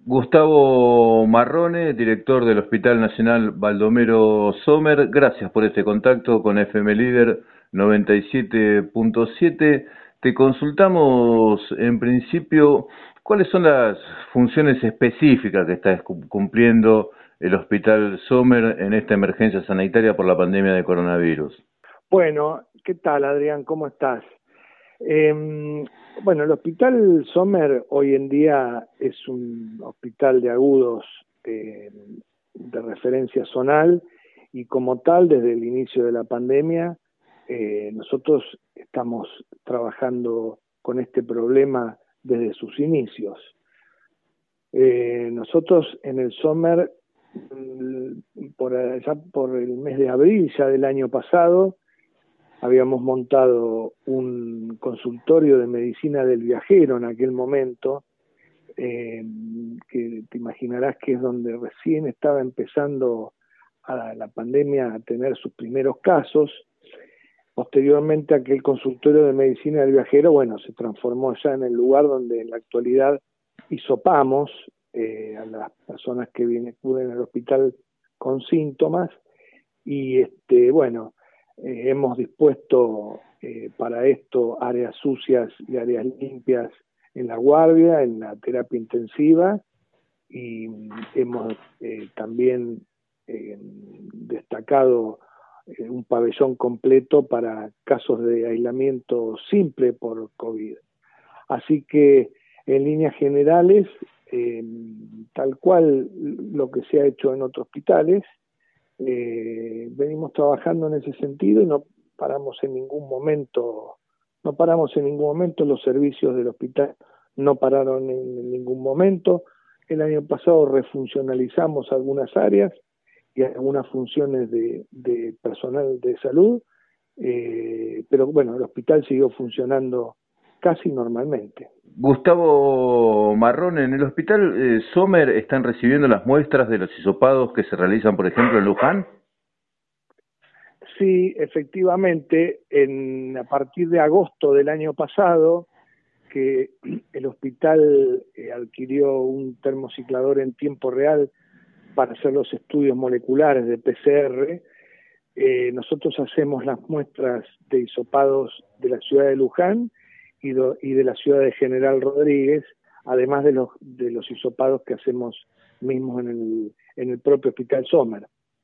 Gustavo Marrone, director del Hospital Nacional Baldomero Sommer, gracias por este contacto con FM Líder 97.7. Te consultamos en principio cuáles son las funciones específicas que está cumpliendo el Hospital Sommer en esta emergencia sanitaria por la pandemia de coronavirus. Bueno, ¿qué tal, Adrián? ¿Cómo estás? Bueno, el Hospital Sommer hoy en día es un hospital de agudos de referencia zonal y como tal, desde el inicio de la pandemia, nosotros estamos trabajando con este problema desde sus inicios. Nosotros en el Sommer, ya por el mes de abril ya del año pasado, habíamos montado un consultorio de medicina del viajero en aquel momento, que te imaginarás que es donde recién estaba empezando a la pandemia a tener sus primeros casos. Posteriormente aquel consultorio de medicina del viajero, bueno, se transformó ya en el lugar donde en la actualidad hisopamos a las personas que acuden al hospital con síntomas y bueno, hemos dispuesto para esto áreas sucias y áreas limpias en la guardia, en la terapia intensiva y hemos también destacado un pabellón completo para casos de aislamiento simple por COVID. Así que en líneas generales, tal cual lo que se ha hecho en otros hospitales, venimos trabajando en ese sentido y no paramos en ningún momento los servicios del hospital no pararon en ningún momento. El año pasado refuncionalizamos algunas áreas y algunas funciones de personal de salud, pero bueno, el hospital siguió funcionando casi normalmente. Gustavo Marrone, en el Hospital Sommer están recibiendo las muestras de los hisopados que se realizan, por ejemplo, en Luján. Sí, efectivamente, a partir de agosto del año pasado, que el hospital adquirió un termociclador en tiempo real para hacer los estudios moleculares de PCR, nosotros hacemos las muestras de hisopados de la ciudad de Luján y de la ciudad de General Rodríguez, además de los hisopados que hacemos mismos en el propio Hospital Sommer.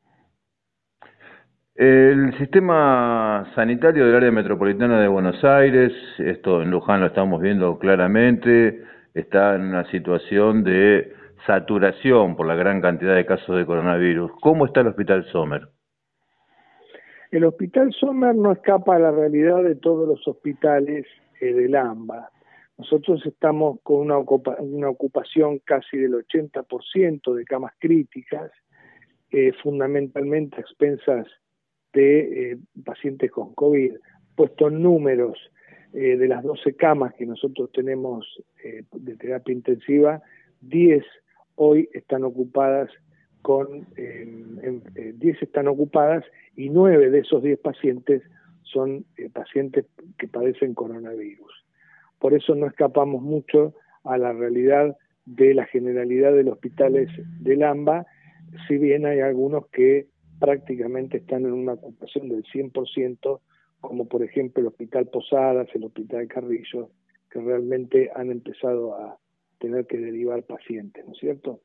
El sistema sanitario del área metropolitana de Buenos Aires, esto en Luján lo estamos viendo claramente, está en una situación de saturación por la gran cantidad de casos de coronavirus. ¿Cómo está el Hospital Sommer? El Hospital Sommer no escapa a la realidad de todos los hospitales del AMBA. Nosotros estamos con una ocupación casi del 80% de camas críticas, fundamentalmente a expensas de pacientes con COVID. Puesto en números, de las 12 camas que nosotros tenemos de terapia intensiva, 10 hoy están ocupadas 10 están ocupadas y 9 de esos 10 pacientes son pacientes que padecen coronavirus. Por eso no escapamos mucho a la realidad de la generalidad de los hospitales del AMBA, si bien hay algunos que prácticamente están en una ocupación del 100%, como por ejemplo el Hospital Posadas, el Hospital Carrillo, que realmente han empezado a tener que derivar pacientes, ¿no es cierto?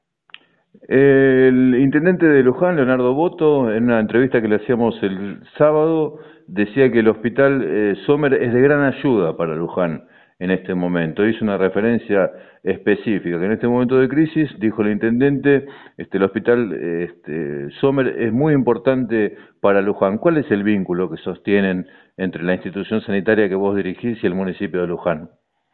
El intendente de Luján, Leonardo Boto, en una entrevista que le hacíamos el sábado, decía que el Hospital Sommer es de gran ayuda para Luján en este momento. Hizo una referencia específica, que en este momento de crisis, dijo el intendente, el Hospital Sommer es muy importante para Luján. ¿Cuál es el vínculo que sostienen entre la institución sanitaria que vos dirigís y el municipio de Luján?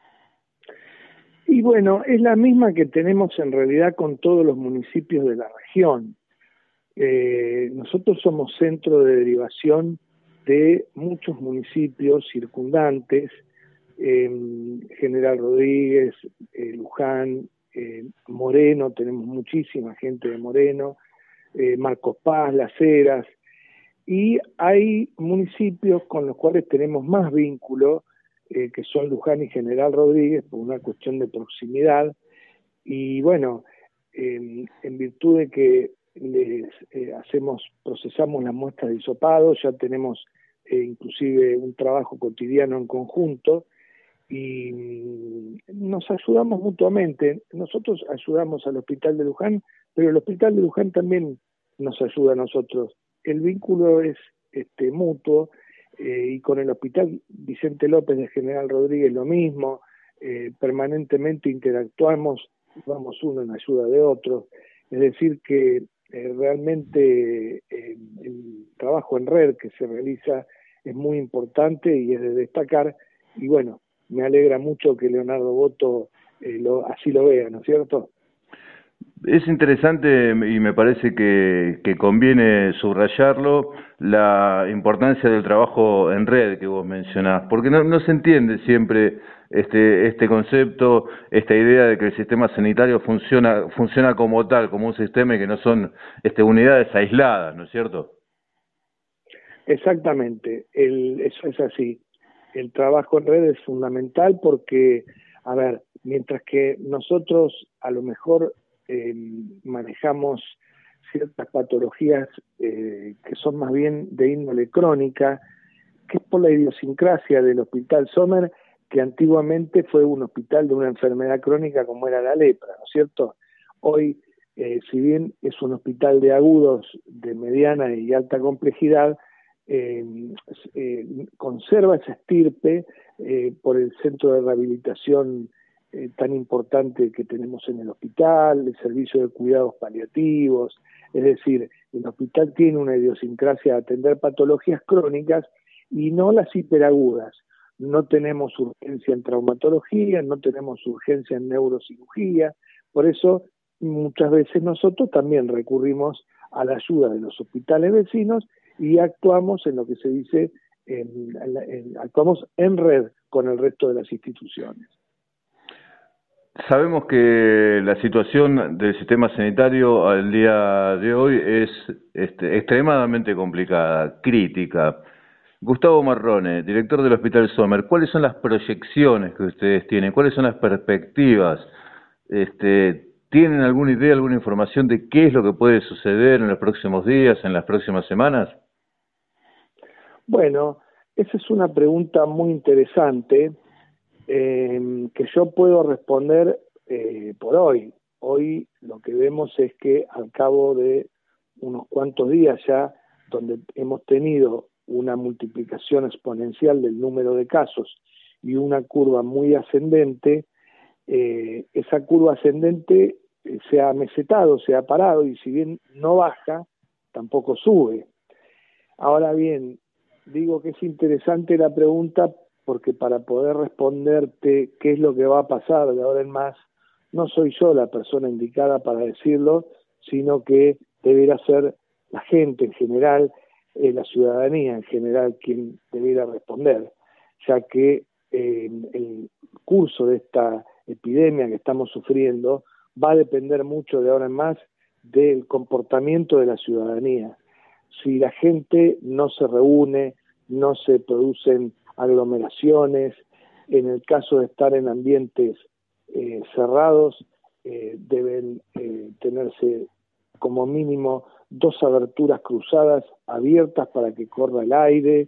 Y bueno, es la misma que tenemos en realidad con todos los municipios de la región. Nosotros somos centro de derivación de muchos municipios circundantes, General Rodríguez, Luján, Moreno, tenemos muchísima gente de Moreno, Marcos Paz, Las Heras, y hay municipios con los cuales tenemos más vínculo, que son Luján y General Rodríguez, por una cuestión de proximidad, Y bueno, en virtud de que procesamos las muestras de hisopado, ya tenemos inclusive un trabajo cotidiano en conjunto y nos ayudamos mutuamente. Nosotros ayudamos al Hospital de Luján, pero el Hospital de Luján también nos ayuda a nosotros. El vínculo es mutuo, y con el Hospital Vicente López de General Rodríguez lo mismo. Permanentemente interactuamos, vamos uno en ayuda de otro. Es decir que realmente el trabajo en red que se realiza es muy importante y es de destacar. Y bueno, me alegra mucho que Leonardo Boto así lo vea, ¿no es cierto? Es interesante y me parece que conviene subrayarlo, la importancia del trabajo en red que vos mencionás, porque no se entiende siempre este concepto, esta idea de que el sistema sanitario funciona como tal, como un sistema y que no son unidades aisladas, ¿no es cierto? Exactamente, eso es así. El trabajo en red es fundamental porque, a ver, mientras que nosotros a lo mejor manejamos ciertas patologías que son más bien de índole crónica, que es por la idiosincrasia del Hospital Sommer, que antiguamente fue un hospital de una enfermedad crónica como era la lepra, ¿no es cierto? Hoy, si bien es un hospital de agudos de mediana y alta complejidad, eh, conserva esa estirpe por el centro de rehabilitación tan importante que tenemos en el hospital, el servicio de cuidados paliativos. Es decir, el hospital tiene una idiosincrasia de atender patologías crónicas y no las hiperagudas. No tenemos urgencia en traumatología, no tenemos urgencia en neurocirugía, por eso muchas veces nosotros también recurrimos a la ayuda de los hospitales vecinos y actuamos en lo que se dice, actuamos en red con el resto de las instituciones. Sabemos que la situación del sistema sanitario al día de hoy es extremadamente complicada, crítica. Gustavo Marrone, director del Hospital Sommer, ¿cuáles son las proyecciones que ustedes tienen? ¿Cuáles son las perspectivas? ¿Tienen alguna idea, alguna información de qué es lo que puede suceder en los próximos días, en las próximas semanas? Bueno, esa es una pregunta muy interesante que yo puedo responder por hoy. Hoy lo que vemos es que al cabo de unos cuantos días ya, donde hemos tenido una multiplicación exponencial del número de casos y una curva muy ascendente, esa curva ascendente se ha mesetado, se ha parado, y si bien no baja, tampoco sube. Ahora bien, digo que es interesante la pregunta porque para poder responderte qué es lo que va a pasar de ahora en más, no soy yo la persona indicada para decirlo, sino que debería ser la gente en general, la ciudadanía en general quien debiera responder, ya que el curso de esta epidemia que estamos sufriendo va a depender mucho de ahora en más del comportamiento de la ciudadanía. Si la gente no se reúne, no se producen aglomeraciones, en el caso de estar en ambientes cerrados, deben tenerse como mínimo 2 aberturas cruzadas abiertas para que corra el aire.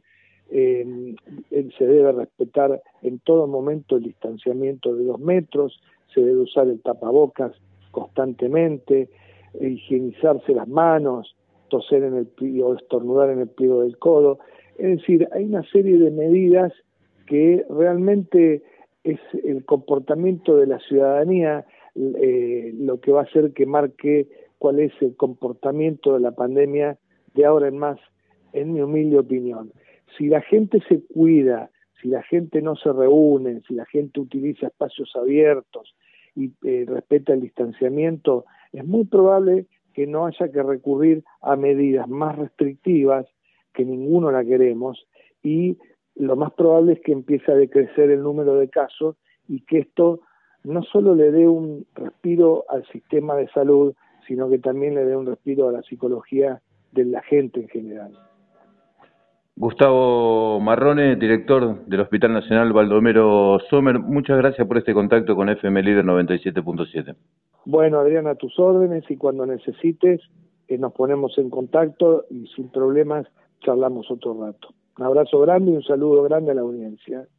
Se debe respetar en todo momento el distanciamiento de 2 metros, se debe usar el tapabocas constantemente, higienizarse las manos, toser en el pliego o estornudar en el pliego del codo. Es decir, hay una serie de medidas que realmente es el comportamiento de la ciudadanía lo que va a hacer que marque cuál es el comportamiento de la pandemia de ahora en más, en mi humilde opinión. Si la gente se cuida, si la gente no se reúne, si la gente utiliza espacios abiertos y respeta el distanciamiento, es muy probable que no haya que recurrir a medidas más restrictivas, que ninguno la queremos, y lo más probable es que empiece a decrecer el número de casos y que esto no solo le dé un respiro al sistema de salud, sino que también le dé un respiro a la psicología de la gente en general. Gustavo Marrone, director del Hospital Nacional Baldomero Sommer, muchas gracias por este contacto con FM Líder 97.7. Bueno, Adrián, a tus órdenes y cuando necesites nos ponemos en contacto y sin problemas charlamos otro rato. Un abrazo grande y un saludo grande a la audiencia.